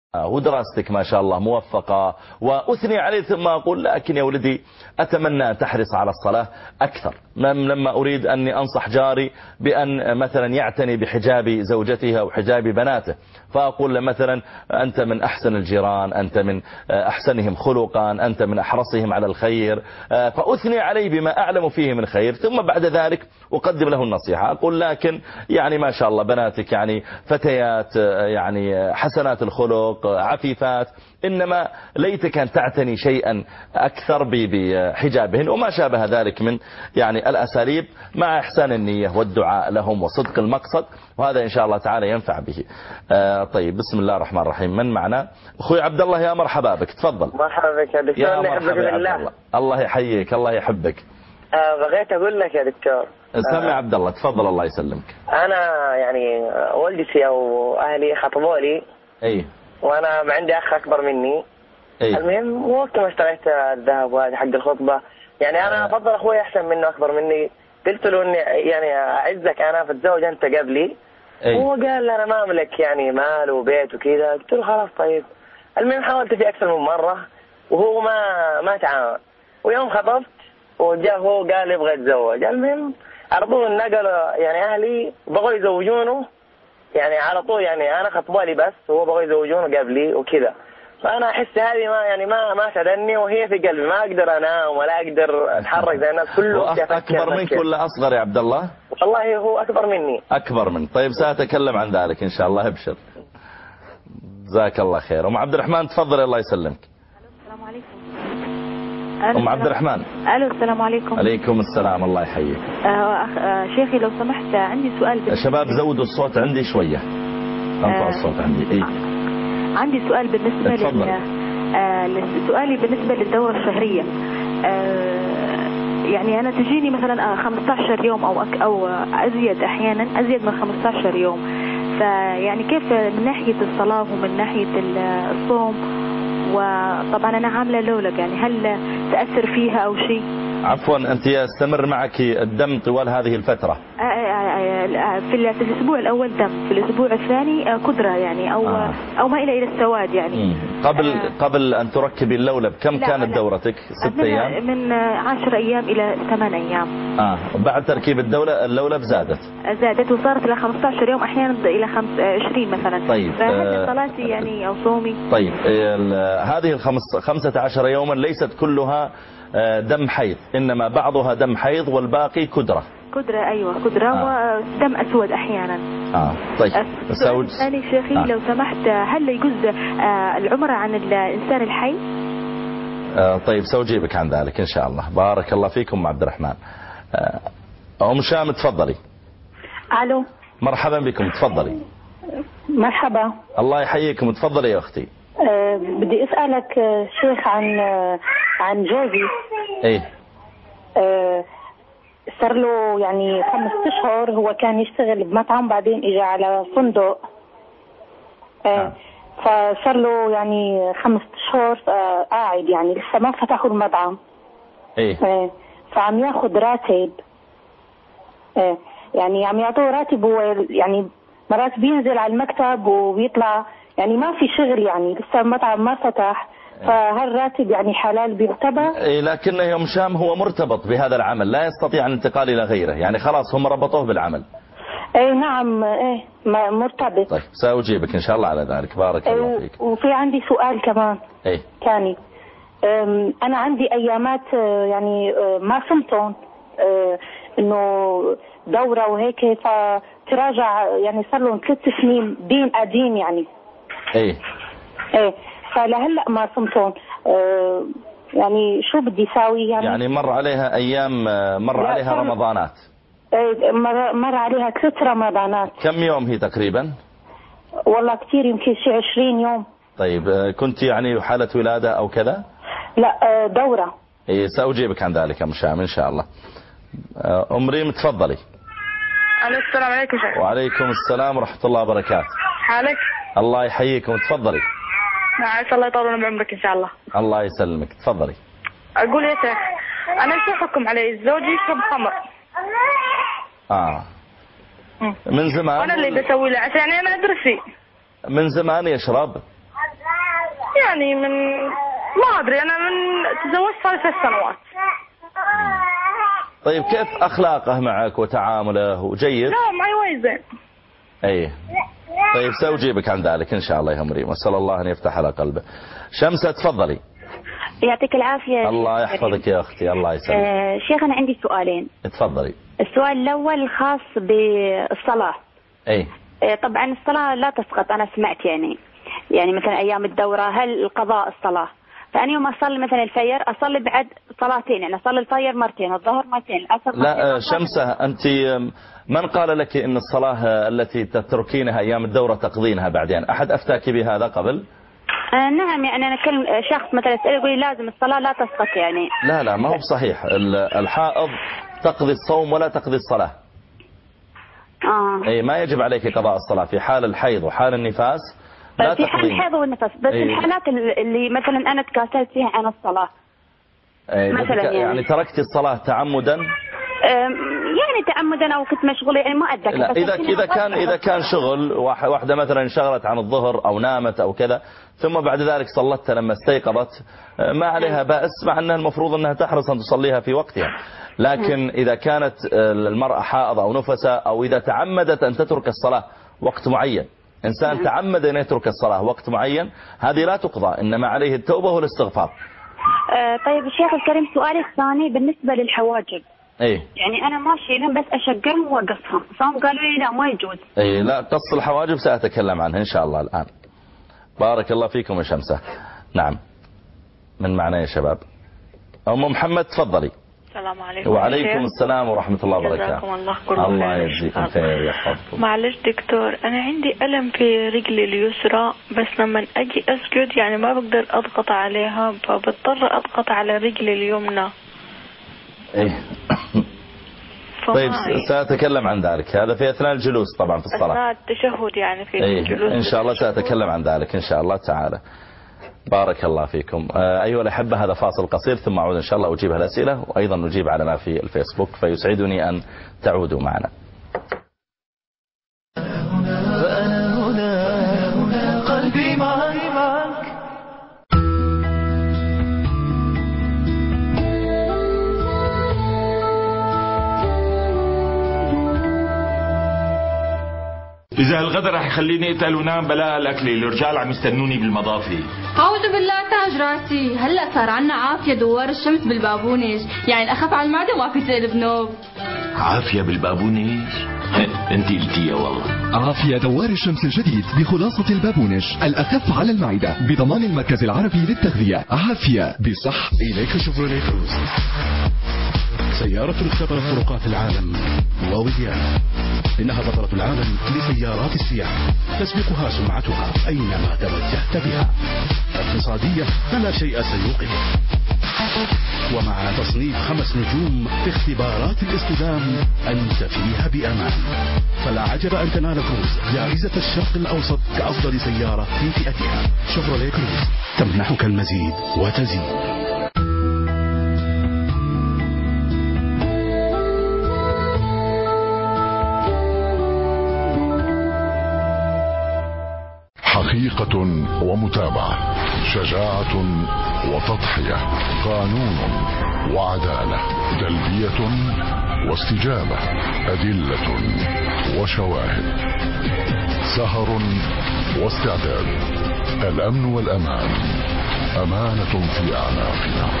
ودراستك ما شاء الله موفقة وأثني عليه، ثم أقول لكن يا ولدي أتمنى أن تحرص على الصلاة أكثر. لما أريد أني أنصح جاري بأن مثلا يعتني بحجاب زوجته أو حجاب بناته، فأقول له مثلا أنت من أحسن الجيران، أنت من أحسنهم خلقا، أنت من أحرصهم على الخير، فأثني عليه بما أعلم فيه من خير، ثم بعد ذلك أقدم له النصيحة. أقول لكن يعني ما شاء الله بناتك يعني فتيات يعني حسنات الخلق عفيفات، إنما ليتك أن تعتني شيئا أكثر بحجابهن وما شابه ذلك من يعني الأساليب، مع إحسان النية والدعاء لهم وصدق المقصد، وهذا إن شاء الله تعالى ينفع به. طيب بسم الله الرحمن الرحيم. من معنا؟ أخوي عبد الله، يا مرحبا بك، تفضل. مرحبا بك يا دكتور. يا مرحبا يا عبد الله، الله يحييك، الله يحبك. بغيت أقول لك يا دكتور. سمع عبد الله، تفضل الله يسلمك. أنا يعني والدتي أو أهلي خطبوا لي. أي. وأنا عندي أخ أكبر مني. أي. المهم وقت ما اشتريت الذهب وهذه حق الخطبة، يعني أنا أفضل أخوي أحسن منه أكبر مني، قلت له إني يعني أعزك أنا فتزوج أنت قبلي. هو قال أنا ما أملك يعني مال وبيت وكذا. قلت له خلاص طيب. المهم حاولت فيه أكثر من مرة وهو ما تعاون، ويوم خطبت وجاء هو قال يبغى يتزوج. المهم على طول نقلوا يعني أهلي بغوا يزوجونه يعني على طول، يعني أنا خطبالي بس وهو بغوا يزوجونه قبلي وكذا. فأنا أحس هذه ما تدني، وهي في قلبي، ما أقدر أنام ولا أقدر أتحرك زي الناس كله. أكبر منك ولا أصغر يا عبد الله؟ والله هو أكبر مني. أكبر منك. طيب سأتكلم عن ذلك إن شاء الله، ابشر. جزاك الله خير. أم عبد الرحمن تفضل الله يسلمك. السلام عليكم. أم عبد الرحمن. ألو السلام عليكم. عليكم السلام، الله يحييك. شيخي لو سمحت عندي سؤال. شباب زودوا الصوت عندي شوية، انطوا الصوت عندي. إيه؟ عندي سؤال بالنسبة سؤالي بالنسبة للدورة الشهرية. يعني أنا تجيني مثلا 15 يوم أو أزيد، أحيانا أزيد من 15 يوم، فيعني كيف من ناحية الصلاة ومن ناحية الصوم، وطبعا أنا عاملة لولب، يعني هل تأثر فيها أو شيء؟ عفوا، أنت يستمر معك الدم طوال هذه الفترة؟ في الأسبوع الأول دم، في الأسبوع الثاني قدرة يعني أو مائلة إلى السواد يعني. قبل أن تركبي اللولب كم كانت دورتك؟ 6 أيام؟ من 10 أيام إلى 8 أيام. بعد تركيب اللولب زادت وصارت إلى 15 يوم، أحيانا إلى 20 مثلا. طيب فهل صلاتي يعني أو صومي؟ طيب هذه 15 يوما ليست كلها دم حيض، إنما بعضها دم حيض والباقي كدرة. أيوة كدرة. ودم أسود أحيانا. طيب ثاني شيخي لو سمحت، هل يجوز العمرة عن الإنسان الحي؟ طيب سأجيبك عن ذلك إن شاء الله. بارك الله فيكم عبد الرحمن. أم شام تفضلي. ألو. مرحبا بكم، تفضلي. مرحبا. الله يحييكم، تفضلي يا أختي. بدي أسألك شيخ عن جوزي. إيه. صار له يعني 5 أشهر هو كان يشتغل بمطعم، بعدين إجا على فندق. فصار له يعني 5 أشهر قاعد، يعني لسه ما فتحوا المطعم. إيه. فعم ياخد راتب. يعني عم يعطوه راتب، يعني مرات بينزل على المكتب وبيطلع، يعني ما في شغل، يعني لسه المطعم ما فتح. فهالراتب يعني حلال بيعتبر؟ لكنه يوم شام هو مرتبط بهذا العمل، لا يستطيع الانتقال إلى غيره، يعني خلاص هم ربطوه بالعمل. نعم مرتبط. طيب سأجيبك إن شاء الله على ذلك. بارك الله فيك. وفي عندي سؤال كمان. ثاني. أنا عندي أيامات يعني ما صمتهم، إنه دورة وهيك، فتراجع يعني صار لهم 3 سنين دين قديم يعني. إيه. فلهلا ما صمتون. يعني شو بدي ساوي يعني مر عليها أيام، مر عليها رمضانات. مر عليها 3 رمضانات. كم يوم هي تقريبا؟ والله كثير، يمكن شي 20 يوم. طيب كنت يعني حالة ولادة أو كذا؟ لا دورة. سأجيبك عن ذلك مشام إن شاء الله. أم ريم تفضلي. السلام عليكم شيخ. وعليكم السلام ورحمة الله وبركاته. حالك؟ الله يحييكم، تفضلي. عسى الله يطول بعمرك إن شاء الله. الله يسلمك، تفضلي. أقول يا شيخ، أنا شو حكم علي زوجي يشرب خمر؟ من زمان. وأنا اللي بسوي له عشان أنا أدرس فيه. من زمان يشرب؟ يعني ما أدري، أنا تزوجت صار 3 سنوات. طيب كيف أخلاقه معك وتعامله جيد؟ لا معي وايد زين. أي طيب سأجيبك عن ذلك إن شاء الله يا مريم، وأسأل الله أن يفتح على قلبه. شمسة تفضلي. يعطيك العافية. الله يحفظك يا أختي، الله يسلمك. شيخ أنا عندي سؤالين. تفضلي. السؤال الأول خاص بالصلاة. أي. طبعا الصلاة لا تسقط، أنا سمعت يعني مثلا أيام الدورة هل القضاء الصلاة، فأنا يوم أصلي مثلا الفجر أصلي بعد صلاتين، يعني أصلي الفجر مرتين والظهر مرتين العصر مرتين. لا شمسة أنت من قال لك إن الصلاة التي تتركينها أيام الدورة تقضينها بعدين؟ أحد أفتاك بهذا قبل؟ نعم، يعني أنا كل شخص مثلا يسأل يقول لي لازم الصلاة لا تسقط يعني. لا ما هو بصحيح. الحائض تقضي الصوم ولا تقضي الصلاة. أي ما يجب عليك قضاء الصلاة في حال الحيض وحال النفاس. لا في حال الحيض والنفاس بس. الحالات اللي مثلا أنا تكاسلت فيها عن الصلاة مثلا يعني تركت الصلاة تعمدا؟ يعني تعمدا أو كنت مشغولة يعني ما أتذكر. لا إذا كان شغل واحدة مثلا انشغلت عن الظهر أو نامت أو كذا ثم بعد ذلك صلتها لما استيقظت ما عليها بأس، مع أنها المفروض أنها تحرص أن تصليها في وقتها. لكن إذا كانت المرأة حائضة أو نفسة أو إذا تعمدت أن تترك الصلاة وقت معين، إنسان تعمد أن يترك الصلاة وقت معين، هذه لا تقضى، إنما عليه التوبة والاستغفار. طيب الشيخ الكريم سؤالي الثاني بالنسبة للحواجب. ايه يعني انا ماشي لهم بس اشقرهم واقصهم، فهم قالوا لي لا ما يجوز. ايه لا، قص الحواجب سأتكلم عنها ان شاء الله الان. بارك الله فيكم يا شمسة. نعم من معنا يا شباب؟ ام محمد تفضلي. السلام عليكم. وعليكم السلام ورحمة الله وبركاته. جزاكم الله كل خير. الله يجزيكم خير ويحفظكم. معلش دكتور، أنا عندي ألم في رجلي اليسرى، بس لما أجي أسجد يعني ما بقدر أضغط عليها، فبضطر أضغط على رجلي اليمنى. إيه. طيب سأتكلم عن ذلك، هذا في أثناء الجلوس طبعا في الصلاة. أثناء التشهد يعني في الجلوس. إن شاء الله سأتكلم عن ذلك إن شاء الله تعالى. بارك الله فيكم. أيها الأحبة هذا فاصل قصير ثم أعود إن شاء الله أجيب الأسئلة وأيضا نجيب على ما في الفيسبوك، فيسعدني أن تعودوا معنا. فأنا هنا قلبي معك. إذا الغداء رح يخليني أقتل ونام بلا الأكل، الرجال عم يستنوني بالمضافة. أعوذ بالله تاج راسي، هلا صار عنا عافية دوار الشمس بالبابونج، يعني الأخف على المعدة وما في تقلب نوب. عافية بالبابونج؟ انت قلتيها والله. عافية دوار الشمس الجديد بخلاصة البابونج، الأخف على المعدة بضمان المركز العربي للتغذية. عافية بصح. إليك شيفروليه كروز، سيارة اختبرت طرقات العالم ووياه. إنها بطلة العالم لسيارات السياحة، تسبقها سمعتها أينما توجهت بها. اقتصادية فلا شيء سيوقف، ومع تصنيف 5 نجوم في اختبارات الاصطدام أنت فيها بأمان. فلا عجب أن تنال كروز جائزة الشرق الأوسط كأفضل سيارة في فئتها. شيفروليه كروز تمنحك المزيد وتزيد. حقيقة ومتابعة، شجاعة وتضحية، قانون وعدالة، تلبية واستجابة، أدلة وشواهد، سهر واستعداد. الأمن والأمان أمانة في أعناقنا.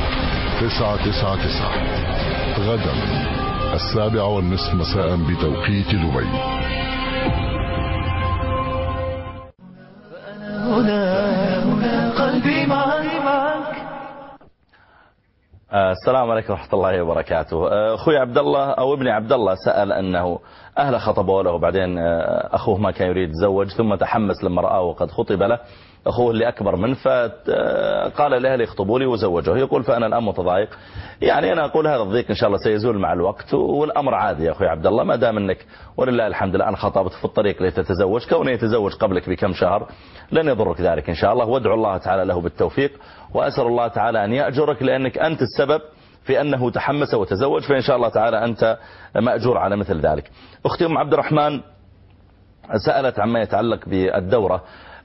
999 غدا 7:30 مساء بتوقيت دبي. هنا قلبي معك. السلام عليكم ورحمة الله وبركاته. أخوي عبد الله أو ابني عبد الله سأل أنه أهله خطبوا له وبعدين أخوه ما كان يريد يتزوج، ثم تحمس لما رآه وقد خطب له أخوه اللي أكبر منه، فقال لأهله يخطبوا لي وزوجوه. يقول فأنا الآن متضايق. يعني أنا أقول هذا الضيق إن شاء الله سيزول مع الوقت، والأمر عادي يا أخوي عبد الله، ما دام أنك ولله الحمد لله أنا خطبت في الطريق لتتزوج، كونه يتزوج قبلك بكم شهر لن يضرك ذلك إن شاء الله. وادعو الله تعالى له بالتوفيق، وأسأل الله تعالى أن يأجرك لأنك أنت السبب في أنه تحمس وتزوج، فإن شاء الله تعالى أنت مأجور على مثل ذلك. أختي أم عبد الرحمن سألت عما يتعلق بالدورة.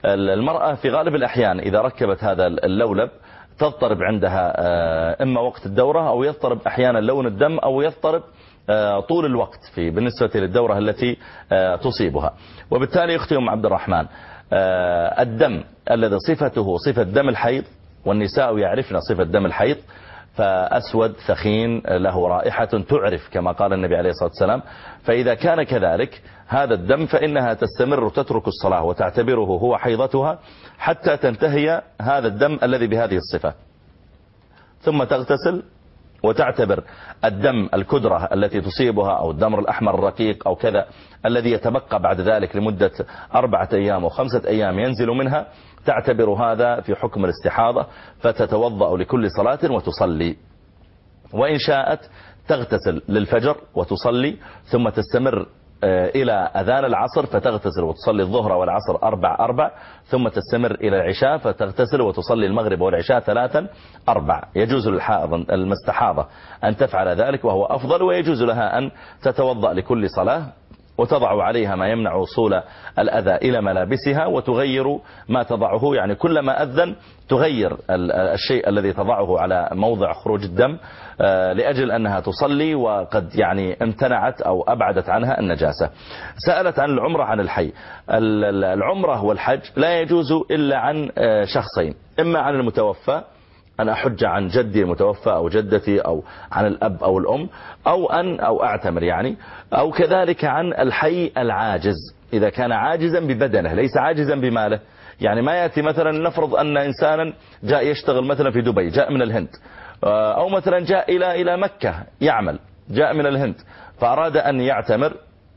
المرأة في غالب الأحيان إذا ركبت هذا اللولب تضطرب عندها إما وقت الدورة أو يضطرب أحيانا لون الدم أو يضطرب طول الوقت بالنسبة للدورة التي تصيبها. وبالتالي أختي أم عبد الرحمن الدم الذي صفته صفة دم الحيض، والنساء يعرفن صفة دم الحيض، فأسود ثخين له رائحة تعرف كما قال النبي عليه الصلاة والسلام. فإذا كان كذلك هذا الدم فإنها تستمر تترك الصلاة وتعتبره هو حيضتها حتى تنتهي هذا الدم الذي بهذه الصفة، ثم تغتسل وتعتبر الدم الكدرة التي تصيبها أو الدم الأحمر الرقيق أو كذا الذي يتبقى بعد ذلك لمدة 4 أيام أو 5 أيام ينزل منها، تعتبر هذا في حكم الاستحاضة فتتوضأ لكل صلاة وتصلي. وإن شاءت تغتسل للفجر وتصلي ثم تستمر إلى أذان العصر فتغتسل وتصلي الظهر والعصر 4 ثم تستمر إلى العشاء فتغتسل وتصلي المغرب والعشاء 3-4. يجوز للحائض المستحاضة أن تفعل ذلك وهو أفضل، ويجوز لها أن تتوضأ لكل صلاة وتضع عليها ما يمنع وصول الأذى إلى ملابسها وتغير ما تضعه، يعني كلما أذن تغير الشيء الذي تضعه على موضع خروج الدم لأجل أنها تصلي وقد يعني امتنعت أو أبعدت عنها النجاسة. سألت عن العمرة عن الحي. العمرة والحج لا يجوز إلا عن شخصين، إما عن المتوفى أن أحج عن جدي المتوفى أو جدتي أو عن الأب أو الأم أو أعتمر يعني، أو كذلك عن الحي العاجز إذا كان عاجزا ببدنه ليس عاجزا بماله. يعني ما يأتي مثلا نفرض أن إنسانا جاء يشتغل مثلا في دبي، جاء من الهند، أو مثلا جاء إلى مكة يعمل، جاء من الهند فأراد أن يعتمر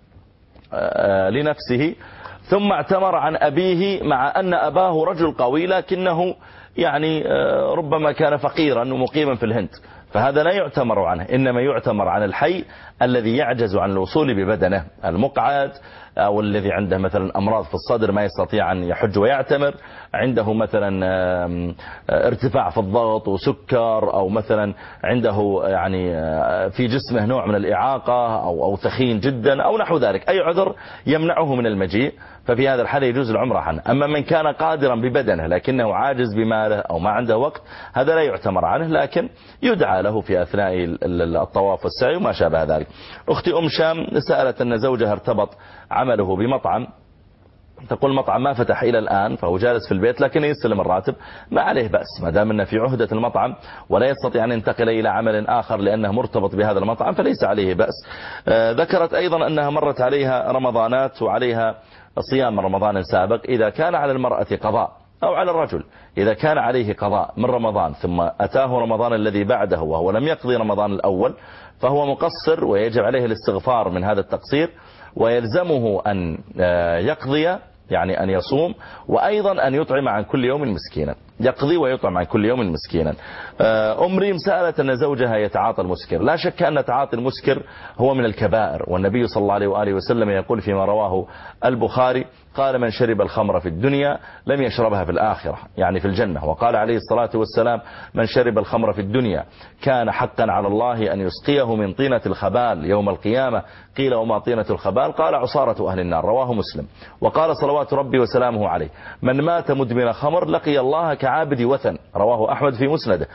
لنفسه ثم اعتمر عن أبيه مع أن أباه رجل قوي لكنه يعني ربما كان فقيرا ومقيما في الهند، فهذا لا يعتمر عنه، إنما يعتمر عن الحي الذي يعجز عن الوصول ببدنه، المقعد أو الذي عنده مثلا أمراض في الصدر ما يستطيع أن يحج ويعتمر، عنده مثلا ارتفاع في الضغط وسكر، أو مثلا عنده يعني في جسمه نوع من الإعاقة أو ثخين جدا أو نحو ذلك، أي عذر يمنعه من المجيء، ففي هذا الحال يجوز العمرة عنه. أما من كان قادرا ببدنه لكنه عاجز بماله أو ما عنده وقت هذا لا يعتمر عنه، لكن يدعى له في أثناء الطواف والسعي وما شابه ذلك. أختي أم شام سألت أن زوجها ارتبط عمله بمطعم، تقول مطعم ما فتح إلى الآن فهو جالس في البيت لكن يستلم الراتب، ما عليه بأس ما دام أنه في عهدة المطعم ولا يستطيع أن ينتقل إلى عمل آخر لأنه مرتبط بهذا المطعم فليس عليه بأس. ذكرت أيضا أنها مرت عليها رمضانات وعليها صيام رمضان سابق، إذا كان على المرأة قضاء أو على الرجل إذا كان عليه قضاء من رمضان ثم أتاه رمضان الذي بعده وهو لم يقضي رمضان الأول فهو مقصر ويجب عليه الاستغفار من هذا التقصير، ويلزمه أن يقضي يعني أن يصوم، وأيضا أن يطعم عن كل يوم مسكينا، يقضي ويطعم عن كل يوم مسكينا. أم ريم سألت أن زوجها يتعاطى المسكر. لا شك أن تعاطي المسكر هو من الكبائر، والنبي صلى الله عليه وآله وسلم يقول فيما رواه البخاري قال من شرب الخمر في الدنيا لم يشربها في الآخرة يعني في الجنة، وقال عليه الصلاة والسلام من شرب الخمر في الدنيا كان حقا على الله أن يسقيه من طينة الخبال يوم القيامة. قيل وما طينة الخبال؟ قال عصارة أهل النار، رواه مسلم. وقال صلوات ربي وسلامه عليه من مات مدمن خمر لقي الله كعابد وثن، رواه أحمد في مسنده.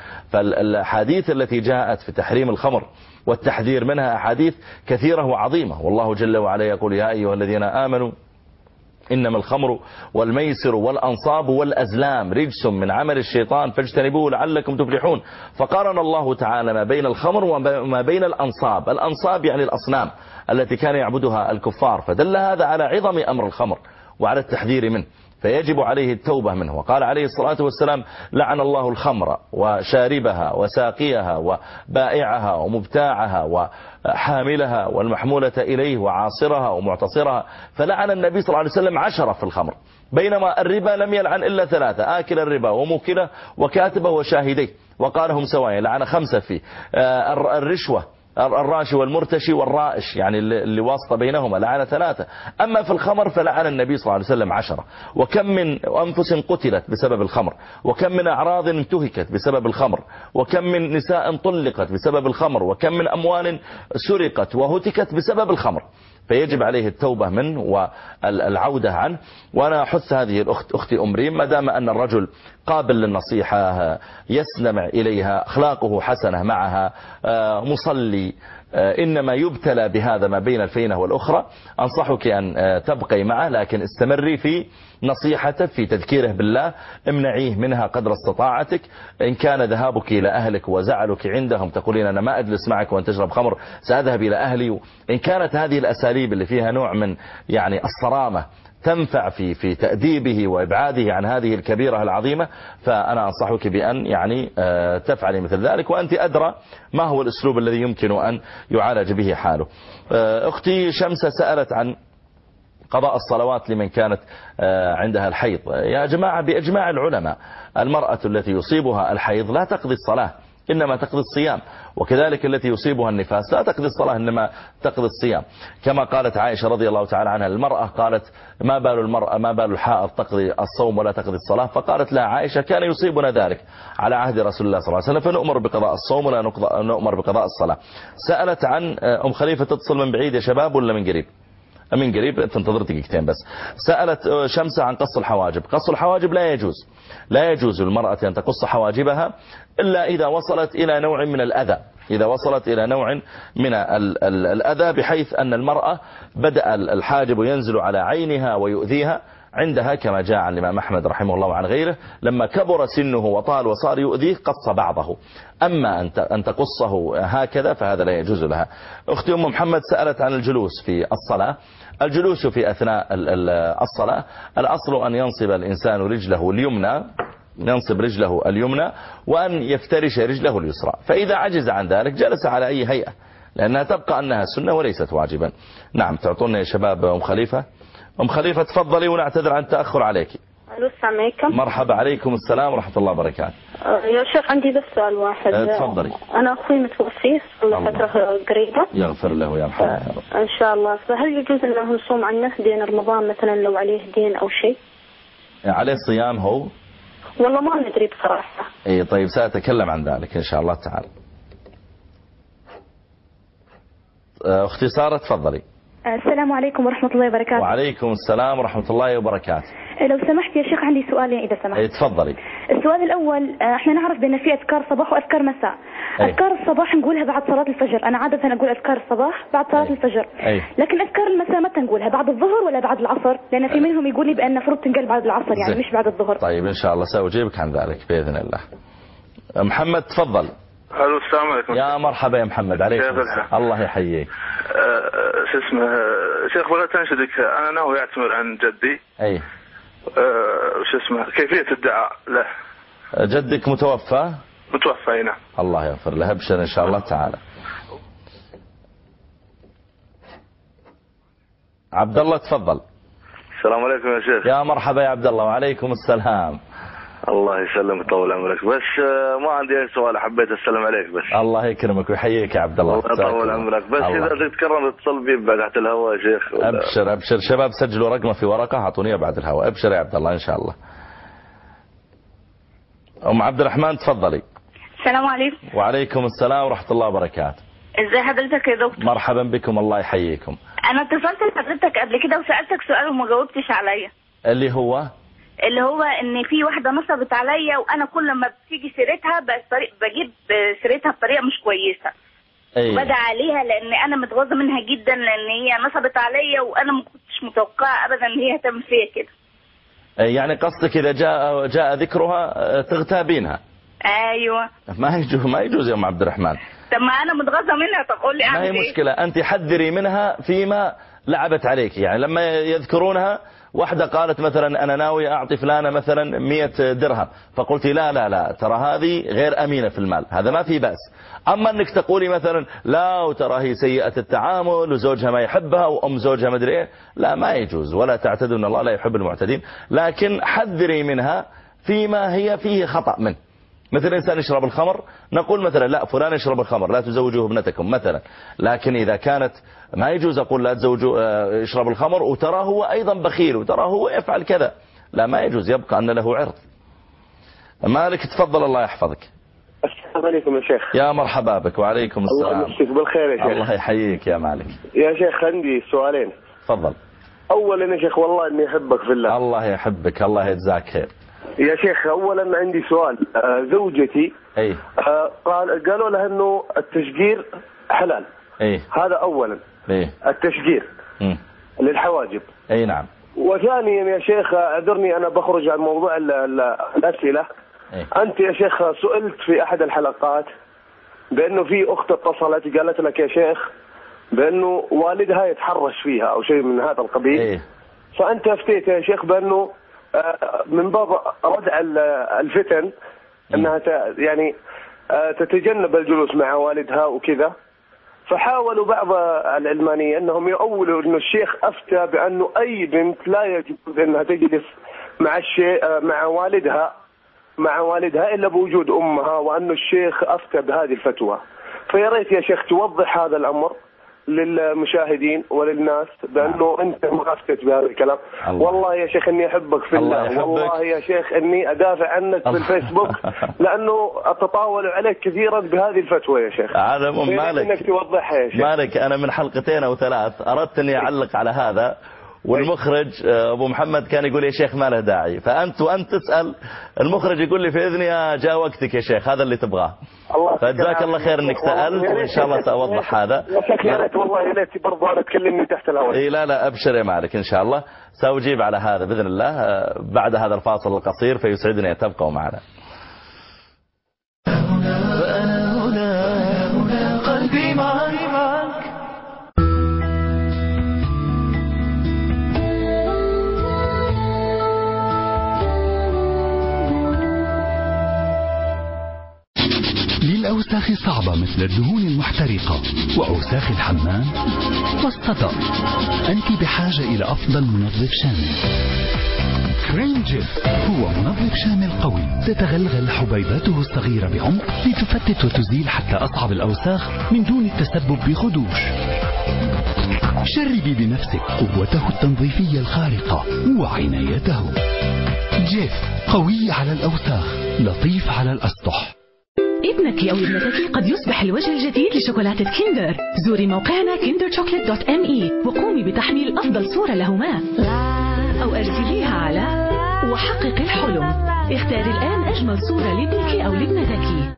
فالحديث التي جاءت في تحريم الخمر والتحذير منها أحاديث كثيرة وعظيمة، والله جل وعلا يقول يا أيها الذين آمنوا إنما الخمر والميسر والأنصاب والأزلام رجس من عمل الشيطان فاجتنبوه لعلكم تفلحون. فقارن الله تعالى ما بين الخمر وما بين الأنصاب. الأنصاب يعني الأصنام التي كان يعبدها الكفار، فدل هذا على عظم أمر الخمر وعلى التحذير منه، فيجب عليه التوبة منه. وقال عليه الصلاة والسلام لعن الله الخمر وشاربها وساقيها وبائعها ومبتاعها وحاملها والمحمولة إليه وعاصرها ومعتصرها، فلعن النبي صلى الله عليه وسلم 10 في الخمر، بينما الربا لم يلعن إلا 3، آكل الربا وموكله وكاتبه وشاهديه وقالهم سواء، لعن 5 فيه. الرشوة الراشي والمرتشي والرائش يعني اللي واسطة بينهما لعن 3. أما في الخمر فلعن النبي صلى الله عليه وسلم 10. وكم من أنفس قتلت بسبب الخمر، وكم من أعراض انتهكت بسبب الخمر، وكم من نساء طلقت بسبب الخمر، وكم من أموال سرقت وهتكت بسبب الخمر. فيجب عليه التوبة منه والعودة عنه. وأنا أحث هذه الأخت أختي أمرين، ما دام أن الرجل قابل للنصيحة، يستمع إليها، أخلاقه حسنة معها، مصلي، إنما يبتلى بهذا ما بين الفينة والأخرى، أنصحك أن تبقي معه، لكن استمري في نصيحته، في تذكيره بالله، امنعيه منها قدر استطاعتك. إن كان ذهابك إلى أهلك وزعلك عندهم تقولين أنا ما أجلس معك وأن تشرب خمر، سأذهب إلى أهلي. إن كانت هذه الأساليب اللي فيها نوع من يعني الصرامة تنفع في تأديبه وإبعاده عن هذه الكبيرة العظيمة، فأنا أنصحك بأن يعني تفعلي مثل ذلك، وأنت أدرى ما هو الأسلوب الذي يمكن أن يعالج به حاله. أختي شمسة سألت عن قضاء الصلوات لمن كانت عندها الحيض. يا جماعة بإجماع العلماء المرأة التي يصيبها الحيض لا تقضي الصلاة، إنما تقضي الصيام، وكذلك التي يصيبها النفاس لا تقضي الصلاة إنما تقضي الصيام، كما قالت عائشة رضي الله تعالى عنها المرأة قالت ما بال الحائض تقضي الصوم ولا تقضي الصلاة؟ فقالت لا عائشة كان يصيبنا ذلك على عهد رسول الله صلى الله عليه وسلم فنؤمر بقضاء الصوم ولا نؤمر بقضاء الصلاة. سألت عن أم خليفة تتصل من بعيد يا شباب ولا من قريب؟ من قريب، تنتظر دقيقتين بس. سألت شمسة عن قص الحواجب. قص الحواجب لا يجوز للمرأة أن تقص حواجبها إلا إذا وصلت إلى نوع من الأذى، إذا وصلت إلى نوع من الأذى بحيث أن المرأة بدأ الحاجب ينزل على عينها ويؤذيها، عندها كما جاء عن الإمام أحمد رحمه الله وعن غيره لما كبر سنه وطال وصار يؤذيه قص بعضه، أما أن تقصه هكذا فهذا لا يجوز لها. أختي أم محمد سألت عن الجلوس في الصلاة. الجلوس في أثناء الصلاة الأصل أن ينصب الإنسان رجله اليمنى، ينصب رجله اليمنى وأن يفترش رجله اليسرى، فإذا عجز عن ذلك جلس على أي هيئة لأنها تبقى أنها سنة وليست واجبا. نعم تعطونا يا شباب أم خليفة. أم خليفة تفضلي ونعتذر عن التأخر عليك. السلام عليكم. مرحبا، عليكم السلام ورحمة الله وبركاته. يا شيخ عندي بس سؤال واحد. تفضلي. أنا أخوي متوفي صار فترة قريبة. يغفر له ويرحمه. إن شاء الله. فهل يجوز أنه نصوم عنه دين رمضان مثلا لو عليه دين أو شيء؟ عليه صيام هو؟ والله ما ندري بصراحة. إيه طيب سأتكلم عن ذلك إن شاء الله تعالى. أختي سارة تفضلي. السلام عليكم ورحمة الله وبركاته. وعليكم السلام ورحمة الله وبركاته. لو سمحت يا شيخ عندي سؤالين إذا سمحت. تفضلي. السؤال الأول احنا نعرف بأن في أذكار صباح وأذكار مساء. أذكار الصباح نقولها بعد صلاة الفجر، أنا عادة أقول أذكار الصباح بعد صلاة الفجر. لكن أذكار المساء متى نقولها؟ بعد الظهر ولا بعد العصر؟ لأن في منهم يقول لي بأن المفروض تنقل بعد العصر يعني مش بعد الظهر. طيب إن شاء الله سأجيبك عن ذلك بإذن الله. محمد تفضل. الو السلام عليكم. يا مرحبا يا محمد. عليكم الله يحييك. شو اسمه شيخ بغيت انشدك، انا ناوي اعتمر عن جدي. اي وش اسمه كيفية الدعاء له؟ جدك متوفى؟ متوفى نعم. الله يغفر له، ابشر ان شاء الله تعالى. عبد الله تفضل. السلام عليكم يا شيخ. يا مرحبا يا عبد الله. وعليكم السلام. الله يسلمك ويطول عمرك، بس ما عندي اي سؤال، حبيت اسلم عليك بس. الله يكرمك ويحييك يا عبد الله. الله يطول عمرك، بس اذا تكرم تتصل بي بعد تحت الهواء يا شيخ. ابشر ابشر شباب، سجلوا رقمه في ورقه اعطونيها بعد الهواء. ابشر يا عبد الله ان شاء الله. ام عبد الرحمن تفضلي. السلام عليكم. وعليكم السلام ورحمه الله وبركاته. ازي حضرتك يا دكتور؟ مرحبا بكم، الله يحييكم. انا اتصلت لحضرتك قبل كده وسالتك سؤال وما جاوبتش عليا. اللي هو ان في واحده نصبت عليا وانا كل ما بتيجي سيرتها بجيب سيرتها بطريقه مش كويسه. وبدأ عليها لان انا متغاظه منها جدا لان هي نصبت عليا وانا ما كنتش متوقعه ابدا ان هي هتعمل فيا كده. يعني قصدك اذا جاء ذكرها تغتابينها؟ ايوه. ما يجوز يا ام عبد الرحمن. طب ما انا متغاظه منها، طب قول لي اعمل ايه؟ ما هي مشكله، انت حذري منها فيما لعبت عليك. يعني لما يذكرونها واحدة قالت مثلا أنا ناوي أعطي فلانة مثلا 100 درهم، فقلت لا لا لا ترى هذه غير أمينة في المال، هذا ما في بأس. أما أنك تقولي مثلا لا وترى هي سيئة التعامل وزوجها ما يحبها وأم زوجها ما أدري إيه، لا ما يجوز، ولا تعتدوا أن الله لا يحب المعتدين، لكن حذري منها فيما هي فيه خطأ منه. مثل إنسان يشرب الخمر نقول مثلا لا فلان يشرب الخمر لا تزوجوه ابنتكم مثلا، لكن إذا كانت ما يجوز أقول لا تزوجوا يشرب الخمر وترى هو أيضا بخيل وترى هو يفعل كذا، لا ما يجوز، يبقى أن له عرض. مالك تفضل الله يحفظك. السلام السلام عليكم يا شيخ. يا مرحبا بك. وعليكم السلام. الله يمسيك بالخير يا شيخ. الله يحييك يا مالك. يا شيخ عندي سؤالين. تفضل. أولا يا شيخ والله إني أحبك في الله. الله يحبك، الله يجزاك خير. يا شيخ أولا عندي سؤال. زوجتي قالوا لها إنه التشجير حلال. هذا أولا. التشجير للحواجب. نعم. وثانيا يا شيخ اعذرني أنا بخرج عن موضوع الأسئلة. أنت يا شيخ سئلت في أحد الحلقات بأنه في أخت اتصلت قالت لك يا شيخ بأنه والدها يتحرش فيها أو شيء من هذا القبيل. فأنت أفتيت يا شيخ بأنه من باب ردع الفتن أنها يعني تتجنب الجلوس مع والدها وكذا. فحاولوا بعض العلمانية أنهم يؤولوا أن الشيخ أفتى بأنه أي بنت لا يجوز أنها تجلس مع والدها إلا بوجود أمها، وأن الشيخ أفتى بهذه الفتوى. فيا ريت يا شيخ توضح هذا الأمر للمشاهدين وللناس بأنه أنت ما أفتت بهذا الكلام. والله يا شيخ إني أحبك في الله. والله يا شيخ إني أدافع عنك في الفيسبوك لأنه أتطاول عليك كثيرا بهذه الفتوى يا شيخ. على مالك إنك توضحها يا شيخ. مالك أنا من حلقتين أو 3 أردت أني أعلق على هذا، والمخرج أبو محمد كان يقول يا شيخ ما له داعي، وأنت تسأل المخرج يقول لي في إذني جاء وقتك يا شيخ، هذا اللي تبغاه. فجزاك الله خير انك سألت، وان شاء الله سأوضح هذا. يا شيخ يا ريت والله يا ريت برضه انا تكلمني تحت الهواء. لا ابشر يا مالك ان شاء الله سأجيب على هذا باذن الله بعد هذا الفاصل القصير، فيسعدني ان تبقوا معنا. قلبي معك. للأوساخ صعبة مثل الدهون المحترقة وأوساخ الحمام والصدى، أنت بحاجة إلى أفضل منظف شامل. كريم جيف هو منظف شامل قوي تتغلغل حبيباته الصغيرة بعمق لتفتت وتزيل حتى أصعب الأوساخ من دون التسبب بخدوش. شربي بنفسك قوته التنظيفية الخارقة وعنايته. جيف قوي على الأوساخ، لطيف على الأسطح. ابنك أو ابنتك قد يصبح الوجه الجديد لشوكولاتة كيندر. زوري موقعنا kinderchocolate.me وقومي بتحميل أفضل صورة لهما، أو أرسليها على وحقق الحلم. اختاري الآن أجمل صورة لابنك أو لابنتك.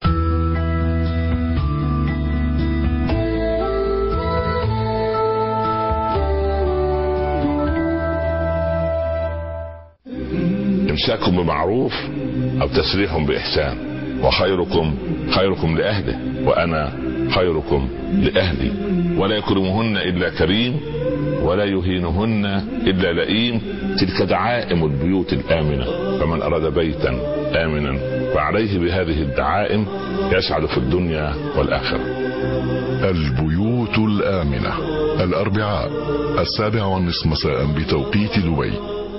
إمساكم بمعروف أو تسريح بإحسان، وخيركم خيركم لأهله، وأنا خيركم لأهلي. ولا يكرمهن إلا كريم، ولا يهينهن إلا لئيم. تلك دعائم البيوت الآمنة، فمن أراد بيتا آمنا فعليه بهذه الدعائم يسعد في الدنيا والآخرة. البيوت الآمنة، الأربعاء 7:30 مساء بتوقيت دبي.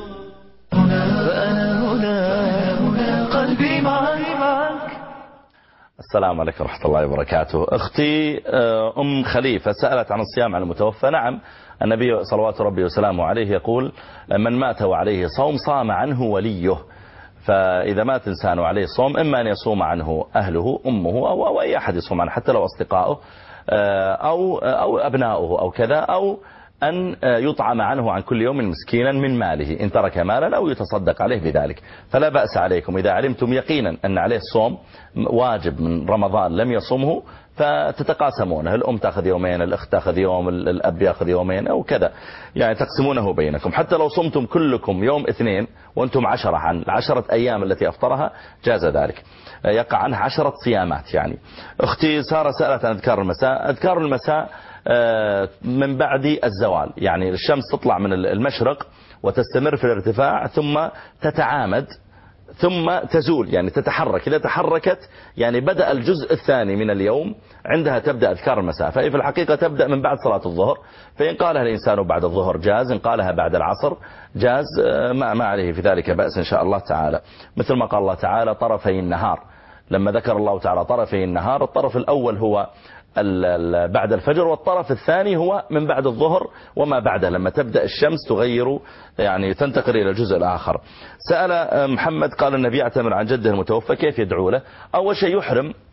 قلبي معك. السلام عليكم ورحمة الله وبركاته. أختي أم خليفة سألت عن الصيام على المتوفى. نعم، النبي صلوات ربي وسلامه عليه يقول من مات وعليه صوم صام عنه وليه. فإذا مات إنسان وعليه صوم إما أن يصوم عنه أهله أمه أو أي أحد يصوم عنه حتى لو أصدقائه أو أبناؤه أو كذا، أو أن يطعم عنه عن كل يوم مسكينا من ماله إن ترك مالا أو يتصدق عليه بذلك. فلا بأس عليكم إذا علمتم يقينا أن عليه صوم واجب من رمضان لم يصومه فتتقاسمونه، الأم تأخذ يومين، الأخت تأخذ يوم، الأب يأخذ يومين أو كذا، يعني تقسمونه بينكم. حتى لو صمتم كلكم يوم 2 وأنتم 10 عن 10 أيام التي أفطرها جاز ذلك، يقع عنه 10 صيامات. يعني أختي سارة سألت عن أذكار المساء. أذكار المساء من بعد الزوال، يعني الشمس تطلع من المشرق وتستمر في الارتفاع ثم تتعامد ثم تزول، يعني تتحرك. إذا تحركت يعني بدأ الجزء الثاني من اليوم، عندها تبدأ أذكار المساء. فهي في الحقيقة تبدأ من بعد صلاة الظهر، فإن قالها الإنسان بعد الظهر جاز، إن قالها بعد العصر جاز، ما عليه في ذلك بأس إن شاء الله تعالى. مثل ما قال الله تعالى طرفي النهار، لما ذكر الله تعالى طرفي النهار، الطرف الأول هو بعد الفجر، والطرف الثاني هو من بعد الظهر وما بعده، لما تبدأ الشمس تغير يعني تنتقل إلى الجزء الآخر. سأل محمد قال النبي يعتمر عن جده المتوفى كيف يدعو له؟ أول شيء يحرم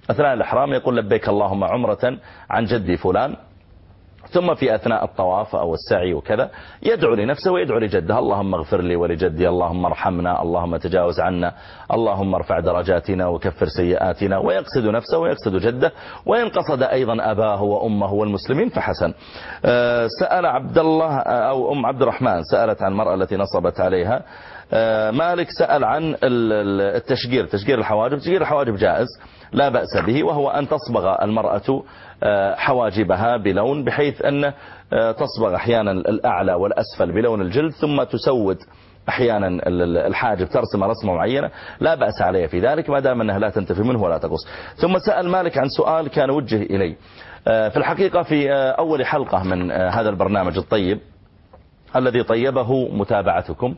أثناء الإحرام يقول لبيك اللهم عمرة عن جدي فلان، ثم في أثناء الطواف أو السعي وكذا يدعو لنفسه ويدعو لجده، اللهم اغفر لي ولجدي، اللهم ارحمنا، اللهم تجاوز عنا، اللهم ارفع درجاتنا وكفر سيئاتنا، ويقصد نفسه ويقصد جده، وإن قصد أيضا أباه وأمه والمسلمين فحسن. سأل عبد الله أو أم عبد الرحمن سألت عن المرأة التي نصبت عليها. مالك سأل عن التشجير، تشجير الحواجب. تشجير الحواجب جائز لا بأس به، وهو أن تصبغ المرأة حواجبها بلون، بحيث أن تصبغ أحيانا الأعلى والأسفل بلون الجلد، ثم تسود أحيانا الحاجب، ترسم رسمة معينة، لا بأس عليه في ذلك ما دام أنها لا تنتفي منه ولا تقص. ثم سأل مالك عن سؤال كان وجه إلي في الحقيقة في أول حلقة من هذا البرنامج الطيب الذي طيبه متابعتكم.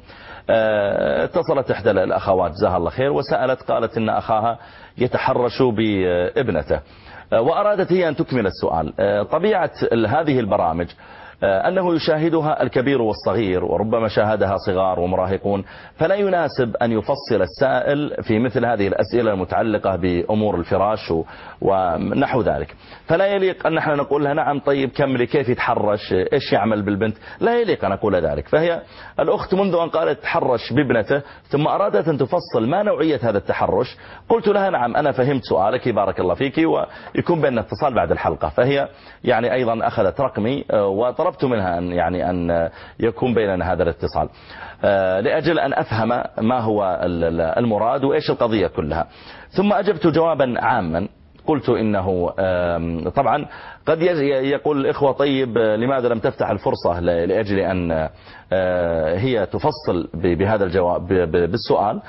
اتصلت إحدى الأخوات جزاها الله خير وسألت، قالت إن أخاها يتحرش بابنته، وأرادت هي أن تكمل السؤال. طبيعة هذه البرامج أنه يشاهدها الكبير والصغير، وربما شاهدها صغار ومراهقون، فلا يناسب أن يفصل السائل في مثل هذه الأسئلة المتعلقة بأمور الفراش ونحو ذلك. فلا يليق أن نحن نقول لها نعم طيب كملي، كيف يتحرش، إيش يعمل بالبنت، لا يليق أن أقول ذلك. فهي الأخت منذ أن قالت تحرش بابنته ثم أرادت أن تفصل ما نوعية هذا التحرش، قلت لها نعم أنا فهمت سؤالك بارك الله فيك، ويكون بيننا اتصال بعد الحلقة. فهي يعني أيضا أخذت رقمي وطلبت منها أن يكون بيننا هذا الاتصال لأجل أن أفهم ما هو المراد وإيش القضية كلها. ثم أجبت جوابا عاما، قلت إنه طبعا قد يقول الإخوة طيب لماذا لم تفتح الفرصة لأجل أن هي تفصل بهذا الجواب بالسؤال،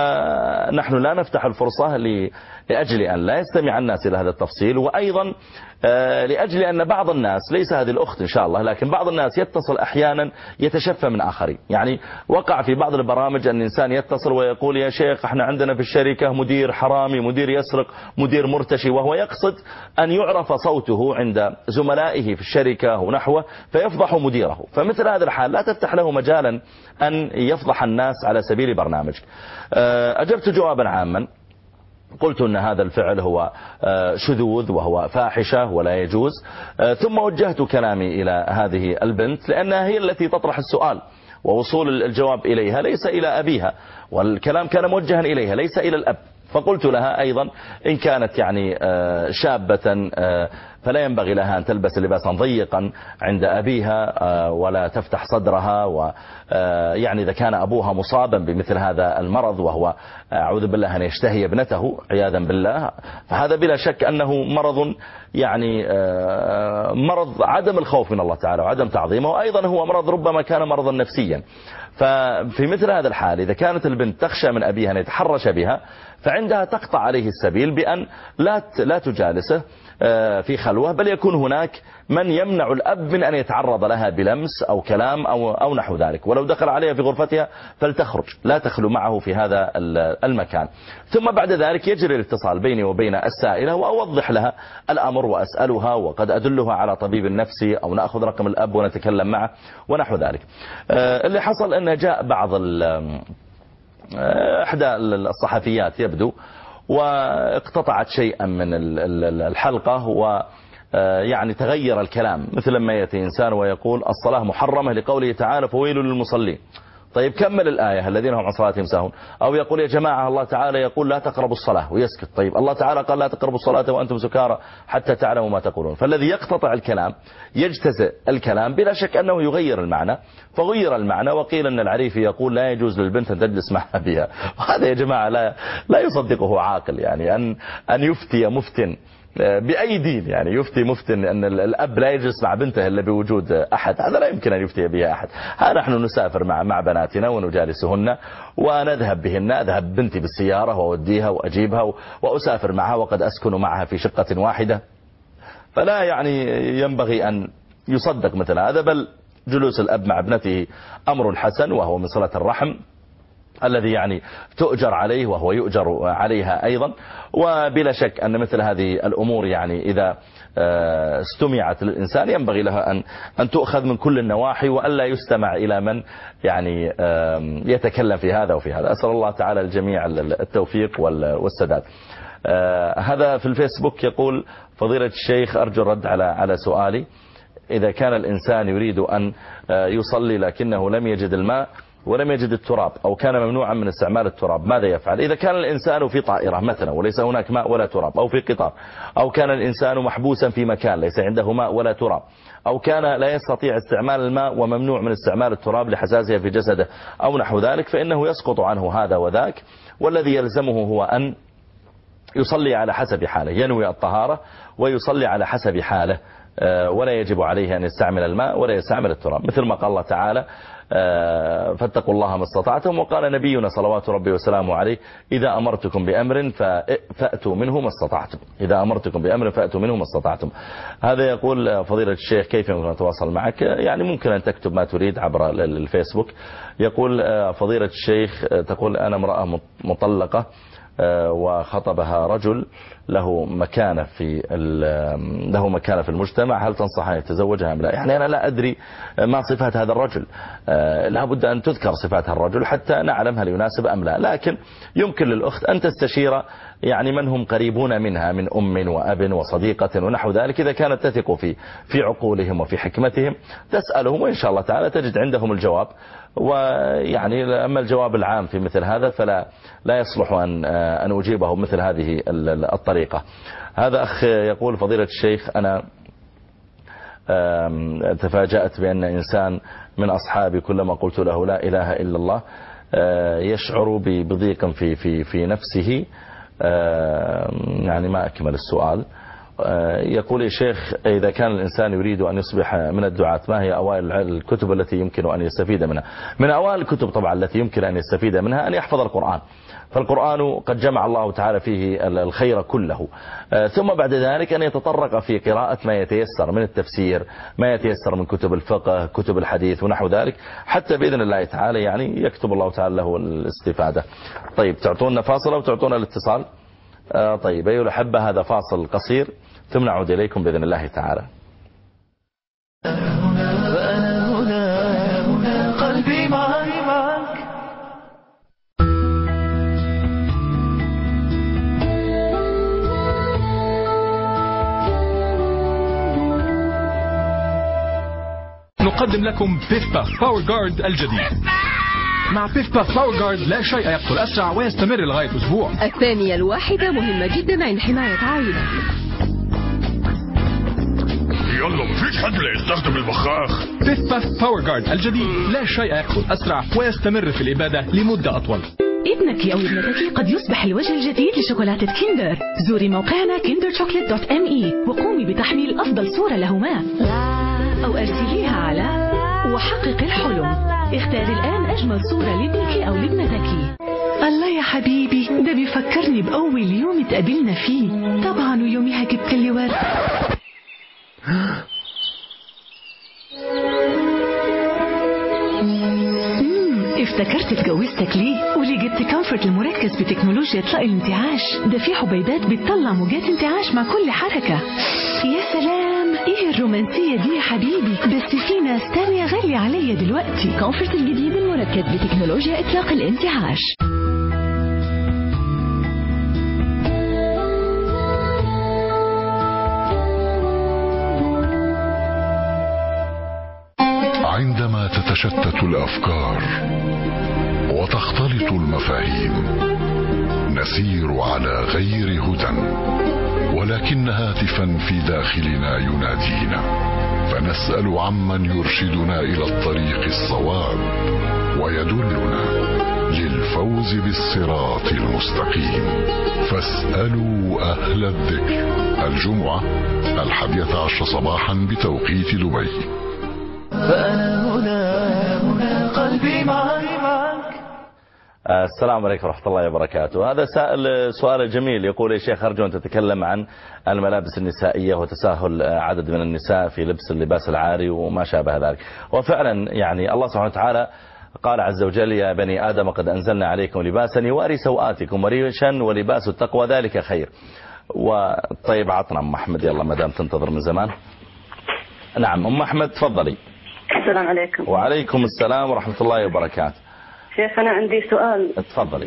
فنحن لا نفتح الفرصة لأجل أن لا يستمع الناس إلى هذا التفصيل، وأيضا لأجل أن بعض الناس، ليس هذه الأخت إن شاء الله، لكن بعض الناس يتصل أحيانا يتشفى من آخرين. يعني وقع في بعض البرامج أن الإنسان يتصل ويقول يا شيخ احنا عندنا في الشركة مدير حرامي، مدير يسرق، مدير مرتشي، وهو يقصد أن يعرف صوته عند زملائه في الشركة ونحوه فيفضح مديره. فمثل هذا الحال لا تفتح له مجالا أن يفضح الناس على سبيل برنامجك. أجبت جوابا عاما، قلت أن هذا الفعل هو شذوذ وهو فاحشة ولا يجوز. ثم وجهت كلامي إلى هذه البنت لأنها هي التي تطرح السؤال، ووصول الجواب إليها ليس إلى أبيها، والكلام كان موجها إليها ليس إلى الأب. فقلت لها أيضا إن كانت يعني شابة فلا ينبغي لها أن تلبس لباسا ضيقا عند أبيها ولا تفتح صدرها، ويعني إذا كان أبوها مصابا بمثل هذا المرض وهو أعوذ بالله أن يشتهي ابنته عياذا بالله، فهذا بلا شك أنه مرض يعني مرض عدم الخوف من الله تعالى وعدم تعظيمه، وأيضا هو مرض ربما كان مرضا نفسيا. ففي مثل هذا الحال إذا كانت البنت تخشى من أبيها أن يتحرش بها، فعندها تقطع عليه السبيل بأن لا تجالسه في خلوة، بل يكون هناك من يمنع الأب من أن يتعرض لها بلمس أو كلام أو نحو ذلك، ولو دخل عليها في غرفتها فلتخرج لا تخلو معه في هذا المكان. ثم بعد ذلك يجري الاتصال بيني وبين السائلة وأوضح لها الأمر وأسألها، وقد أدلها على طبيب نفسي أو نأخذ رقم الأب ونتكلم معه ونحو ذلك. اللي حصل أن جاء بعض إحدى الصحفيات يبدو واقتطعت شيئا من الحلقة، ويعني تغير الكلام، مثل لما يأتي إنسان ويقول الصلاة محرمة لقوله تعالى فويل للمصلين. طيب كمل الآية الذين هم عن صلاتهم ساهون. أو يقول يا جماعة الله تعالى يقول لا تقربوا الصلاة ويسكت. طيب الله تعالى قال لا تقربوا الصلاة وأنتم سكارى حتى تعلموا ما تقولون. فالذي يقتطع الكلام يجتزئ الكلام بلا شك أنه يغير المعنى، فغير المعنى وقيل أن العريفي يقول لا يجوز للبنت أن تجلس مع أبيها. وهذا يا جماعة لا يصدقه عاقل، يعني أن يفتي مفتن بأي دين، يعني يفتي مفتن أن الأب لا يجلس مع بنته إلا بوجود أحد، هذا لا يمكن أن يفتي بها أحد. نحن نسافر مع بناتنا ونجالسهن ونذهب بهن، أذهب بنتي بالسيارة وأوديها وأجيبها وأسافر معها وقد أسكن معها في شقة واحدة، فلا يعني ينبغي أن يصدق مثل هذا، بل جلوس الأب مع ابنته أمر حسن وهو من صلة الرحم الذي يعني تؤجر عليه وهو يؤجر عليها أيضا. وبلا شك أن مثل هذه الأمور يعني إذا استمعت للإنسان ينبغي لها أن تؤخذ من كل النواحي وألا يستمع إلى من يعني يتكلم في هذا وفي هذا. أسأل الله تعالى الجميع التوفيق والسداد. هذا في الفيسبوك يقول فضيلة الشيخ أرجو الرد على سؤالي. إذا كان الإنسان يريد أن يصلي لكنه لم يجد الماء ولم يجد التراب أو كان ممنوعا من استعمال التراب، ماذا يفعل؟ إذا كان الإنسان في طائرة مثلا وليس هناك ماء ولا تراب، أو في قطار، أو كان الإنسان محبوسا في مكان ليس عنده ماء ولا تراب، أو كان لا يستطيع استعمال الماء وممنوع من استعمال التراب لحساسية في جسده أو نحو ذلك، فإنه يسقط عنه هذا وذاك، والذي يلزمه هو أن يصلي على حسب حاله، ينوي الطهارة ويصلي على حسب حاله، ولا يجب عليه أن يستعمل الماء ولا يستعمل التراب، مثل ما قال الله تعالى فاتقوا الله ما استطعتم، وقال نبينا صلوات ربي وسلامه عليه إذا أمرتكم بأمر فأتوا منه ما استطعتم، إذا أمرتكم بأمر فأتوا منه ما استطعتم. هذا يقول فضيلة الشيخ كيف يمكن أن أتواصل معك؟ يعني ممكن أن تكتب ما تريد عبر الفيسبوك. يقول فضيلة الشيخ تقول أنا امرأة مطلقة وخطبها رجل له مكانة في المجتمع، هل تنصح أن يتزوجها أم لا؟ يعني أنا لا أدري ما صفات هذا الرجل، لا بد أن تذكر صفات الرجل حتى نعلم هل يناسب أم لا، لكن يمكن للأخت أن تستشير يعني من هم قريبون منها من أم وأب وصديقة ونحو ذلك، إذا كانت تثق في عقولهم وفي حكمتهم تسألهم، وإن شاء الله تعالى تجد عندهم الجواب. ويعني أما الجواب العام في مثل هذا فلا يصلح أن أجيبه مثل هذه الطريقة. هذا أخ يقول فضيلة الشيخ أنا تفاجأت بأن إنسان من أصحابي كلما قلت له لا إله إلا الله يشعر بضيق في نفسه. يعني ما أكمل السؤال. يقول يا شيخ إذا كان الإنسان يريد أن يصبح من الدعاة ما هي أوائل الكتب التي يمكن أن يستفيد منها؟ من أوائل الكتب طبعا التي يمكن أن يستفيد منها أن يحفظ القرآن، فالقرآن قد جمع الله تعالى فيه الخير كله، ثم بعد ذلك أن يتطرق في قراءة ما يتيسر من التفسير، ما يتيسر من كتب الفقه، كتب الحديث ونحو ذلك، حتى بإذن الله تعالى يعني يكتب الله تعالى له الاستفادة. طيب تعطونا فاصل أو تعطونا الاتصال؟ طيب أيها الأحبة هذا فاصل قصير ثم نعود إليكم بإذن الله تعالى. قلبي معك. نقدم لكم بيف باف باور جارد الجديد. مع بيف باف باور جارد لا شيء يقتل أسرع ويستمر لغاية أسبوع. الثانية الواحدة مهمة جدا عند حماية عائلة. يلا مفيش حد لا يستخدم البخاخ. بيف باف باور جارد الجديد لا شيء يقتل أسرع ويستمر في الإبادة لمدة أطول. ابنك أو ابنتك قد يصبح الوجه الجديد لشوكولاتة كيندر. زوري موقعنا kinderchocolate.me وقومي بتحميل أفضل صورة لهما، أو أرسليها على وحقق الحلم. اختاري الآن أجمل صورة لابنك أو لابنتك. الله يا حبيبي ده بيفكرني بأول يوم اتقابلنا فيه، طبعا ويوميها جبت لي ورد. افتكرت اتجوزتك ليه؟ وليه جبت كومفورت المركز بتكنولوجيا اطلاق الانتعاش؟ ده فيه حبيبات بتطلع موجات انتعاش مع كل حركة. يا سلام ايه الرومانسية دي يا حبيبي، بس في ناس تانية غالية عليا دلوقتي. كومفورت الجديد المركز بتكنولوجيا اطلاق الانتعاش. عندما تتشتت الأفكار وتختلط المفاهيم نسير على غير هدى، ولكن هاتفا في داخلنا ينادينا، فنسأل عمن يرشدنا إلى الطريق الصواب ويدلنا للفوز بالصراط المستقيم. فاسألوا أهل الذكر. الجمعة 11 صباحا بتوقيت دبي. فأنا هنا قلبي معك. السلام عليكم ورحمة الله وبركاته. هذا سائل سؤال جميل يقول يا شيخ أرجو أن تتكلم عن الملابس النسائية وتساهل عدد من النساء في لبس اللباس العاري وما شابه ذلك. وفعلا يعني الله سبحانه وتعالى قال عز وجل يا بني آدم قد أنزلنا عليكم لباسا يواري سوآتكم وريشا ولباس التقوى ذلك خير. وطيب عطنا أم أحمد يلا ما دام تنتظر من زمان. نعم أم أحمد تفضلي. السلام عليكم. وعليكم السلام ورحمة الله وبركاته. شيخ أنا عندي سؤال. تفضلي.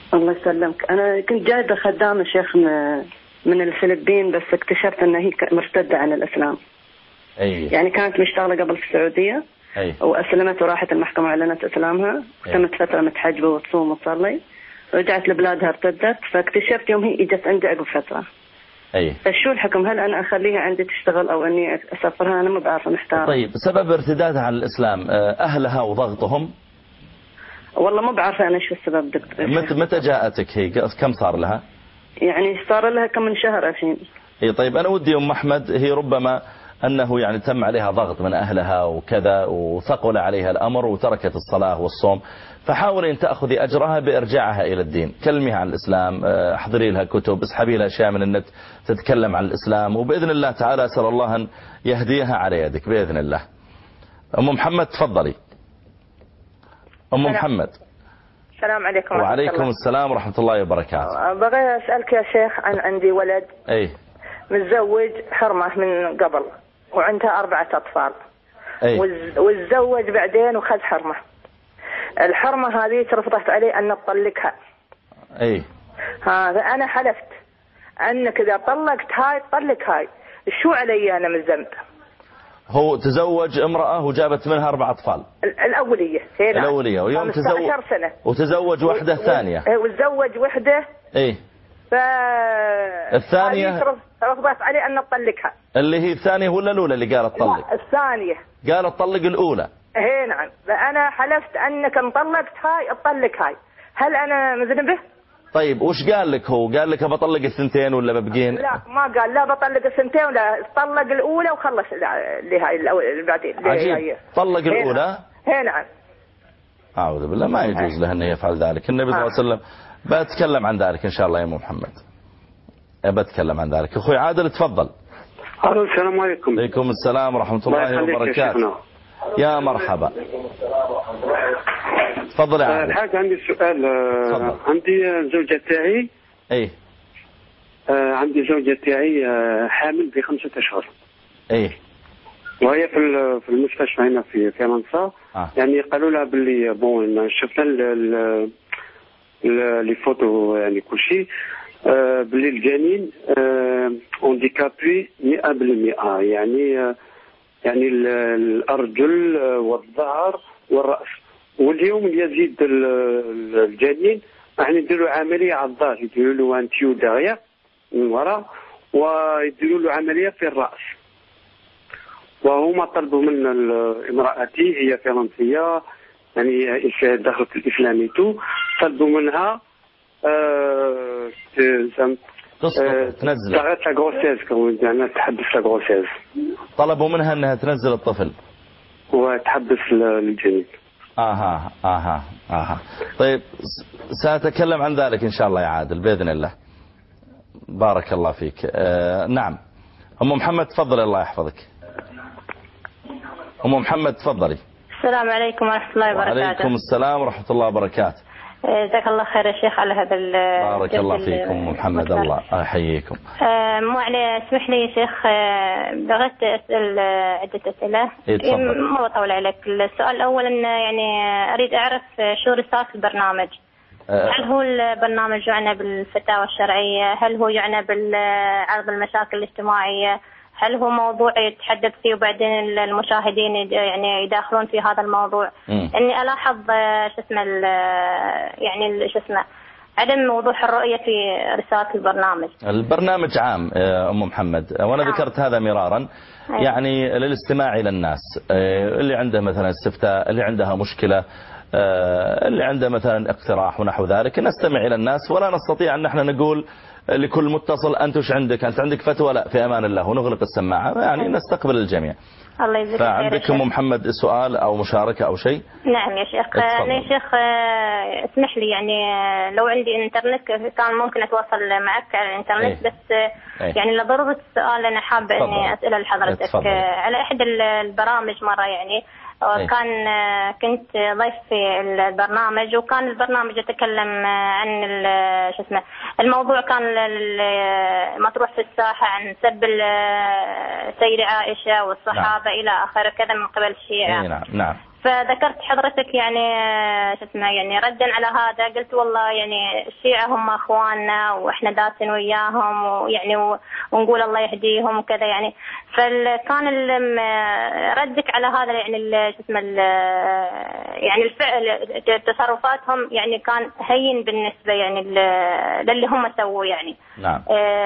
الله يسلمك. أنا كنت جايبة خدامة شيخ من الفلبين، بس اكتشفت أن هي مرتدة عن الإسلام. يعني كانت مشتغلة قبل في السعودية وأسلمت وراحت المحكمة وأعلنت إسلامها، تمت فترة متحجبة وتصوم وتصلي، رجعت لبلادها ارتدت، فاكتشفت يوم هي اجت عندي عقب فترة. فشو الحكم؟ هل أنا أخليها عندي تشتغل أو أني أسافرها؟ أنا ما بعرف، محتارة. طيب سبب ارتدادها عن الإسلام أهلها وضغطهم؟ والله ما بعرف أنا شو السبب دكتور. متى جاءتك هي؟ كم صار لها؟ يعني صار لها كم من شهر الحين. طيب أنا ودي أم أحمد، هي ربما أنه يعني تم عليها ضغط من أهلها وكذا وثقل عليها الأمر وتركت الصلاة والصوم، فحاولي أن تأخذي أجرها بإرجاعها إلى الدين. كلميها عن الإسلام، احضري لها كتب، اسحبي لها أشياء من النت تتكلم عن الإسلام، وبإذن الله تعالى أسأل الله أن يهديها على يدك بإذن الله. أم محمد تفضلي. أم محمد. السلام عليكم. وعليكم السلام ورحمة الله وبركاته. بغي أسألك يا شيخ عندي ولد متزوج حرمة من قبل وعندها 4 أطفال، وتزوج بعدين وخذ حرمة. الحرمة هذه رفضت عليه أن تطلقها. فأنا حلفت أنك إذا طلقت هاي طلق هاي، شو علي أنا من الذنب؟ هو تزوج امرأة وجابت منها 4 أطفال. الأولية الأولية، ويوم 15 سنة وتزوج وحدة ثانية. وتزوج وحدة. الثانية رفضت عليه أن تطلقها. اللي هي الثانية ولا الأولى اللي قالت طلق؟ لا الثانية. قالت طلق الأولى. نعم. فأنا حلفت أنك ان طلقت هاي تطلق هاي، هل أنا مذنبه؟ طيب وش قال لك هو؟ قال لك بطلق الثنتين ولا ببقين؟ لا ما قال لا بطلق الثنتين ولا طلق الأولى وخلص اللي هاي اللي بعدين. عجيب. طلق الأولى؟ نعم. أعوذ بالله، ما يجوز له أن يفعل ذلك. النبي صلى الله عليه وسلم بتكلم عن ذلك إن شاء الله يا أم محمد، بتكلم عن ذلك. أخوي عادل تفضل. السلام عليكم. عليكم السلام ورحمة الله وبركاته. يا مرحبا. تفضل يا عادل. الحاج عندي سؤال. عندي زوجة تاعي. عندي زوجة تاعي حامل ب5 أشهر. وهي في المستشفى هنا في فرنسا. يعني قالوا لها باللي شفنا لي فوتو يعني كل شيء، باللي الجنين اونديكابي 100%، يعني الأرجل والظهر والرأس. واليوم يزيد الجنين راح نديروا عملية على الظهر، يديروا له انتيو داغيا من وراء، ويديروا له عملية في الرأس. وهما طلبوا من امرأتي، هي فرنسية يعني دخلت الإسلامي تو، طلبوا منها تنزل لا غروسيز، يعني تحبس لا غروسيز. طلبوا منها أنها تنزل الطفل وتحبس الجنين. طيب سأتكلم عن ذلك إن شاء الله يا عادل بإذن الله. بارك الله فيك. نعم أم محمد تفضل، الله يحفظك. أم محمد تفضلي. السلام عليكم ورحمة الله وبركاته. وعليكم السلام ورحمة الله وبركاته. جزاك الله خير يا شيخ على هذا بارك الله فيكم أم محمد، الله يحييكم. اسمح لي يا شيخ، بغيت أسأل عدة أسئلة. ما بطول عليك. السؤال الأول أن يعني أريد أعرف شو رسالة البرنامج. هل هو البرنامج يعنى بالفتاوى الشرعية؟ هل هو يعنى بعرض المشاكل الاجتماعية؟ هل هو موضوع يتحدث فيه وبعدين المشاهدين يعني يداخلون في هذا الموضوع؟ اني الاحظ عدم وضوح الرؤية في رسالة البرنامج. البرنامج عام أم محمد، وانا ذكرت هذا مرارا، يعني للاستماع الى الناس، اللي عنده مثلا استفتاء، اللي عندها مشكلة، اللي عنده مثلا اقتراح ونحو ذلك، نستمع الى الناس، ولا نستطيع ان نحن نقول لكل متصل أنت وش عندك، أنت عندك فتوى، لا في أمان الله، ونغلق السماعة، يعني نستقبل الجميع. الله يجزيك خير. فعندكم أم محمد سؤال أو مشاركة أو شيء؟ نعم يا شيخ. أنا يا شيخ اسمح لي، يعني لو عندي انترنت كان ممكن أتواصل معك على الانترنت، بس يعني لضرورة السؤال أنا حابة إني أسأله لحضرتك. على أحد البرامج مرة يعني كنت ضيف في البرنامج، وكان البرنامج يتكلم عن الموضوع كان مطروح في الساحة عن سب السيدة عائشة والصحابة إلى آخره كذا من قبل الشيعة. نعم. فذكرت حضرتك يعني شو اسمه يعني ردا على هذا، قلت والله يعني الشيعة هم اخواننا واحنا داسين وياهم ويعني ونقول الله يهديهم وكذا يعني. فكان ردك على هذا يعني شو اسمه يعني الفعل تصرفاتهم يعني كان هين بالنسبة يعني للي هم سووا يعني. نعم.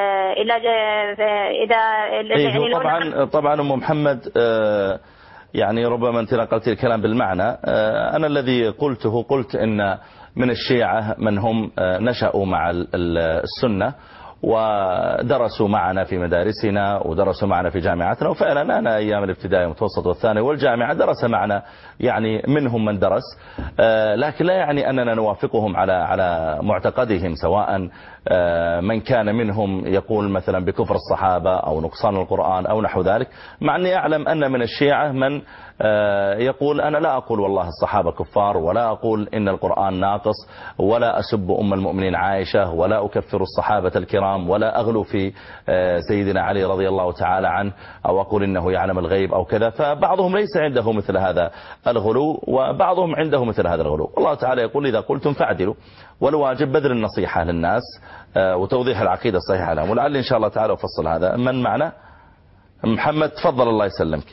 إذا يعني طبعا أم محمد يعني ربما أنت نقلت الكلام بالمعنى. أنا الذي قلت إن من الشيعة من هم نشأوا مع السنة ودرسوا معنا في مدارسنا ودرسوا معنا في جامعاتنا، وفعلا أنا أيام الابتدائي والمتوسط والثانوي والجامعة درس معنا يعني منهم من درس، لكن لا يعني أننا نوافقهم على معتقدهم، سواء من كان منهم يقول مثلا بكفر الصحابة أو نقصان القرآن أو نحو ذلك، مع أني أعلم أن من الشيعة من يقول أنا لا أقول والله الصحابة كفار، ولا أقول إن القرآن ناقص، ولا أسب أم المؤمنين عائشة، ولا أكفر الصحابة الكرام، ولا أغلو في سيدنا علي رضي الله تعالى عنه، أو أقول إنه يعلم الغيب أو كذا. فبعضهم ليس عنده مثل هذا الغلو، وبعضهم عنده مثل هذا الغلو. الله تعالى يقول إذا قلتم فاعدلوا، والواجب بذل النصيحة للناس وتوضيح العقيدة الصحيحة لهم، ولعل إن شاء الله تعالى أفصل هذا. من معنا؟ محمد تفضل. الله يسلمك.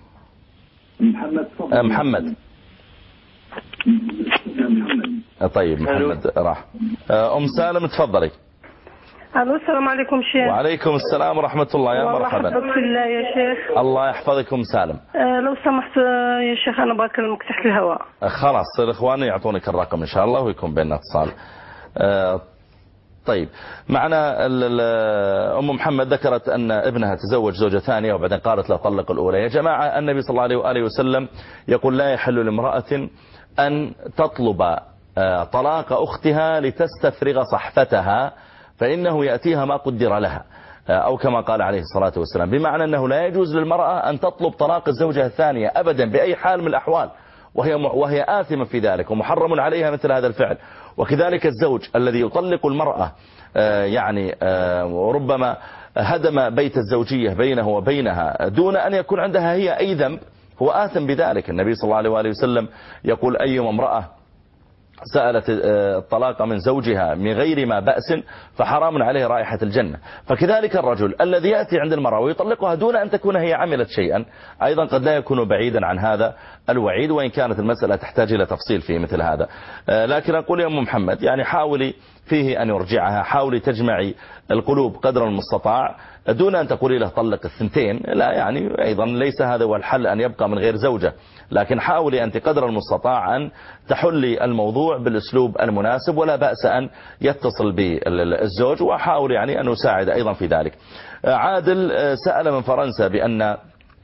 محمد. طيب محمد راح. أم سالم تفضلي. الو السلام عليكم شيخ. وعليكم السلام ورحمة الله. يا مرحبا. الله يحفظك في الله يا شيخ. الله يحفظكم سالم. لو سمحت يا شيخ أنا بكلمك تحت الهواء. خلاص الإخوان يعطونك الرقم إن شاء الله ويكون بيننا اتصال. طيب معنا أم محمد ذكرت أن ابنها تزوج زوجة ثانية وبعدين قالت لا طلق الأولى. يا جماعة النبي صلى الله عليه وآله وسلم يقول لا يحل لامرأة أن تطلب طلاق أختها لتستفرغ صحفتها، فإنه يأتيها ما قدر لها، أو كما قال عليه الصلاة والسلام، بمعنى أنه لا يجوز للمرأة أن تطلب طلاق الزوجة الثانية أبدا بأي حال من الأحوال، وهي آثمة في ذلك ومحرم عليها مثل هذا الفعل. وكذلك الزوج الذي يطلق المرأة يعني وربما هدم بيت الزوجية بينه وبينها دون أن يكون عندها هي أي ذنب، هو آثم بذلك. النبي صلى الله عليه وآله وسلم يقول أيما امرأة سألت الطلاق من زوجها من غير ما بأس فحرام عليه رائحة الجنة. فكذلك الرجل الذي يأتي عند المرأة ويطلقها دون أن تكون هي عملت شيئا أيضا قد لا يكون بعيدا عن هذا الوعيد، وإن كانت المسألة تحتاج إلى تفصيل في مثل هذا. لكن أقول يا أم محمد يعني حاولي فيه أن يرجعها، حاولي تجمعي القلوب قدر المستطاع دون أن تقولي له طلق الثنتين، لا يعني أيضا ليس هذا هو الحل أن يبقى من غير زوجة، لكن حاولي أنت قدر المستطاع أن تحلي الموضوع بالأسلوب المناسب، ولا بأس أن يتصل بالزوج، وحاول يعني أن نساعد أيضا في ذلك. عادل سأل من فرنسا بأن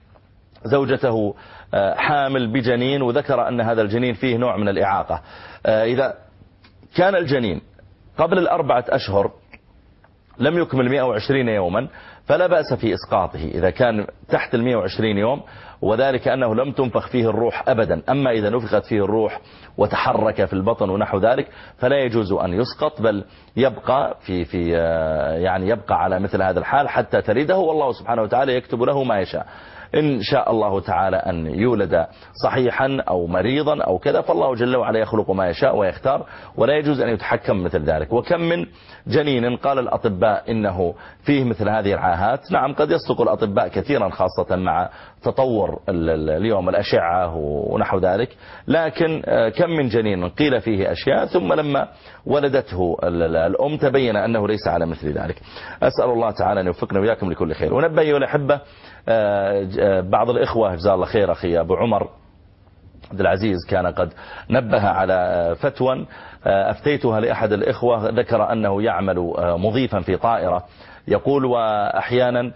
زوجته حامل بجنين، وذكر أن هذا الجنين فيه نوع من الإعاقة. إذا كان الجنين قبل 4 أشهر لم يكمل 120 يوما فلا بأس في إسقاطه إذا كان تحت 120 يوم، وذلك أنه لم تنفخ فيه الروح أبدا. أما إذا نفخت فيه الروح وتحرك في البطن ونحو ذلك فلا يجوز أن يسقط، بل يبقى في يعني يبقى على مثل هذا الحال حتى تلده، والله سبحانه وتعالى يكتب له ما يشاء. إن شاء الله تعالى أن يولد صحيحا أو مريضا أو كذا فالله جل وعلا يخلق ما يشاء ويختار، ولا يجوز أن يتحكم مثل ذلك. وكم من جنين قال الأطباء إنه فيه مثل هذه العاهات. نعم قد يصدق الأطباء كثيرا خاصة مع تطور اليوم الأشعة ونحو ذلك، لكن كم من جنين قيل فيه أشياء ثم لما ولدته الأم تبين أنه ليس على مثل ذلك. أسأل الله تعالى أن يوفقنا وإياكم لكل خير. ونبه أيها الأحبة بعض الإخوة جزاه الله خير، أخي أبو عمر عبد العزيز كان قد نبه على فتوى أفتيتها لأحد الإخوة، ذكر أنه يعمل مضيفا في طائرة، يقول وأحيانا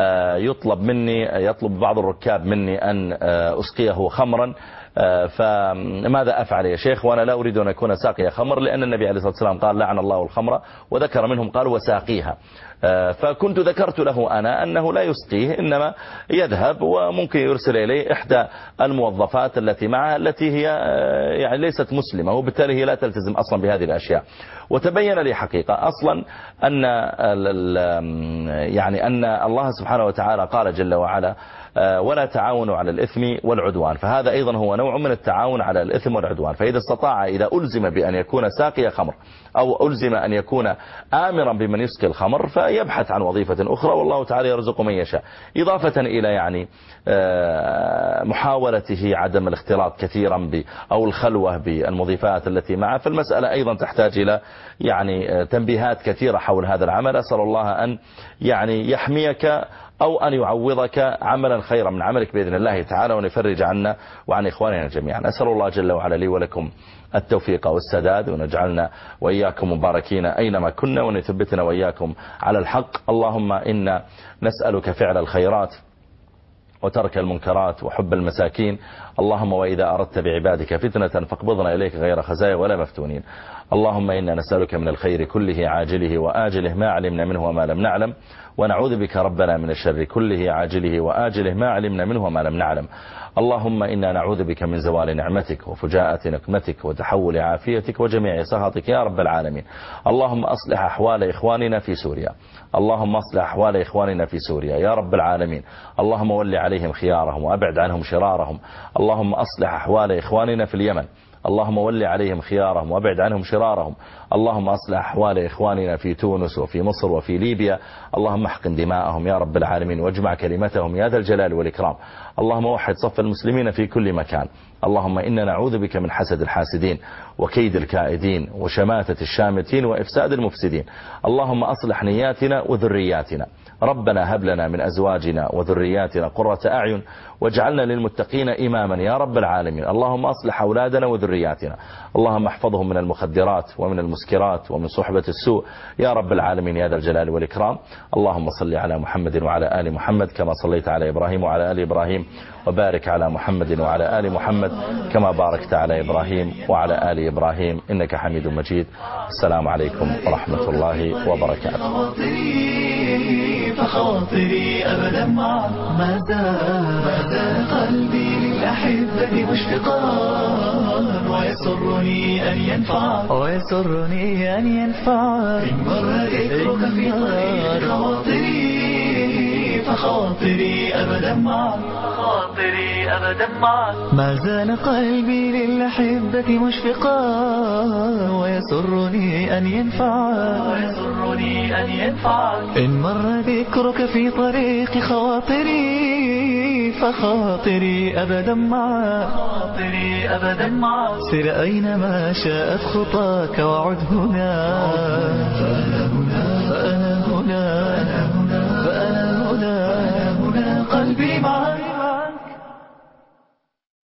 يطلب بعض الركاب مني أن أسقيه خمرا، فماذا أفعل يا شيخ وأنا لا أريد أن أكون ساقي خمر، لأن النبي عليه الصلاة والسلام قال لعن الله الخمر، وذكر منهم قال وساقيها. فكنت ذكرت له أنا أنه لا يسقيه، إنما يذهب وممكن يرسل إليه إحدى الموظفات التي معه التي هي يعني ليست مسلمة، وبالتالي هي لا تلتزم أصلا بهذه الأشياء. وتبين لي حقيقة أصلا أن يعني أن الله سبحانه وتعالى قال جل وعلا ولا تعاونوا على الإثم والعدوان، فهذا أيضا هو نوع من التعاون على الإثم والعدوان. فإذا استطاع، إذا ألزم بأن يكون ساقي خمر أو ألزم أن يكون آمرا بمن يسقي الخمر فيبحث عن وظيفة أخرى، والله تعالى يرزق من يشاء. إضافة إلى يعني محاولته عدم الاختلاط كثيرا أو الخلوة بالمضيفات التي معه، فالمسألة أيضا تحتاج إلى يعني تنبيهات كثيرة حول هذا العمل. أسأل الله أن يعني يحميك أو أن يعوضك عملا خيرا من عملك بإذن الله تعالى، وأن يفرج عنا وعن إخواننا جميعا. أسأل الله جل وعلا لي ولكم التوفيق والسداد، ونجعلنا وإياكم مباركين أينما كنا، وأن يثبتنا وإياكم على الحق. اللهم إنا نسألك فعل الخيرات وترك المنكرات وحب المساكين. اللهم وإذا أردت بعبادك فتنة فاقبضنا إليك غير خزايا ولا مفتونين. اللهم إنا نسألك من الخير كله عاجله وآجله ما علمنا منه وما لم نعلم، ونعوذ بك ربنا من الشر كله عاجله وآجله ما علمنا منه وما لم نعلم. اللهم إنا نعوذ بك من زوال نعمتك وفجاءة نقمتك وتحول عافيتك وجميع سخطك يا رب العالمين. اللهم أصلح أحوال إخواننا في سوريا، اللهم أصلح أحوال إخواننا في سوريا يا رب العالمين. اللهم ول عليهم خيارهم وأبعد عنهم شرارهم. اللهم أصلح أحوال إخواننا في اليمن، اللهم ول عليهم خيارهم وابعد عنهم شرارهم. اللهم أصلح أحوال إخواننا في تونس وفي مصر وفي ليبيا، اللهم احقن دماءهم يا رب العالمين واجمع كلمتهم يا ذا الجلال والإكرام. اللهم وحد صف المسلمين في كل مكان. اللهم إنا نعوذ بك من حسد الحاسدين وكيد الكائدين وشماتة الشامتين وإفساد المفسدين. اللهم أصلح نياتنا وذرياتنا. ربنا هب لنا من أزواجنا وذرياتنا قرة أعين واجعلنا للمتقين إماما يا رب العالمين. اللهم أصلح أولادنا وذرياتنا، اللهم احفظهم من المخدرات ومن المسكرات ومن صحبة السوء يا رب العالمين يا ذا الجلال والإكرام. اللهم صل على محمد وعلى آل محمد كما صليت على إبراهيم وعلى آل إبراهيم، وبارك على محمد وعلى آل محمد كما باركت على إبراهيم وعلى آل إبراهيم إنك حميد مجيد. السلام عليكم ورحمة الله وبركاته. فخاطري أبدا معك ما زال قلبي للأحبة مشفقا، ويسرني أن ينفعك إن مر ذكرك في طريق خواطري. فخاطري أبدا معك ما زال قلبي للأحبة مشفقا، ويسرني أن ينفعك إن مر ذكرك في طريق خواطري. فخاطري أبدا معك سر أينما شاءت خطاك وعد هنا، فأنا هنا قلبي معك.